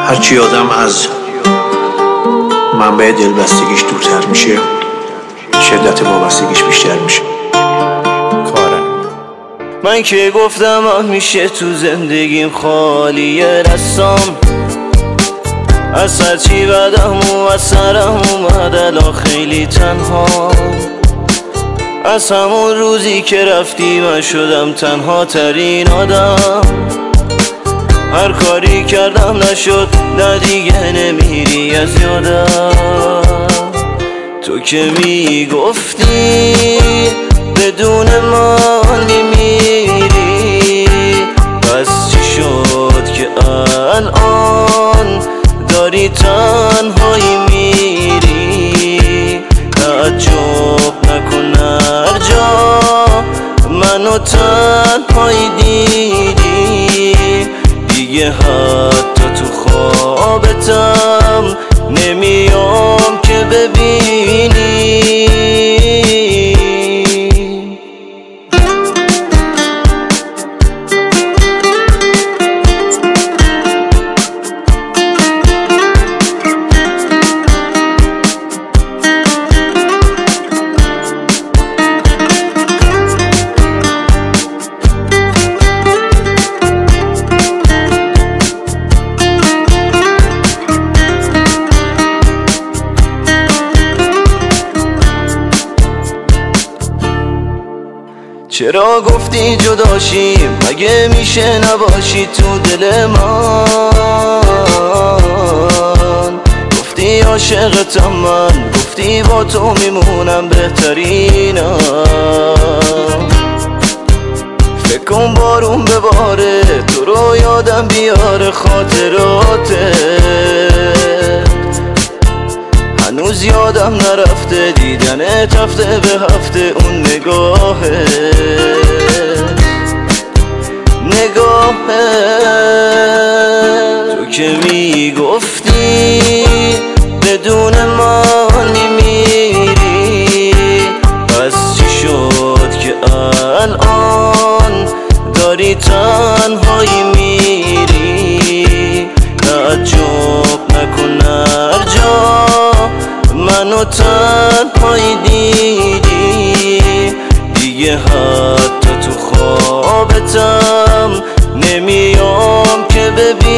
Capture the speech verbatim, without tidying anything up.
هرچی آدم از منبع دلبستگیش دورتر میشه، شدت وابستگیش بیشتر میشه. کارم من که گفتم همیشه تو زندگیم خالیه دستام، از هرچی بدم و از سرم اومد الان خیلی تنها. از همون روزی که رفتی من شدم تنها ترین آدم. هر کاری کردم نشد، نه دیگه نمیری از یادم. تو که میگفتی بدون من میمیری، پس چی شد که الان داری تنهایی میری؟ تعجب نکن هر جا منو تنهایی دیدی، دیگه حتی تو خوابتم نمیام که ببینی. چرا گفتی جداشیم؟ مگه میشه نباشی تو دل من؟ گفتی عاشقتم من، گفتی با تو میمونم بهترینم. فکر کن بارون بباره تو رو یادم بیاره خاطراته، هنوز یادم نرفته دیدنت هفته به هفته. اون نگاهه نگاهه تو که میگفتی بدون من میمیری، پس چی شد که الان داری تنهایی میری؟ تعجب نکن هر جا منو تنهایی دیدی، دیگه حتی تو خوابتم نمیام که ببینی.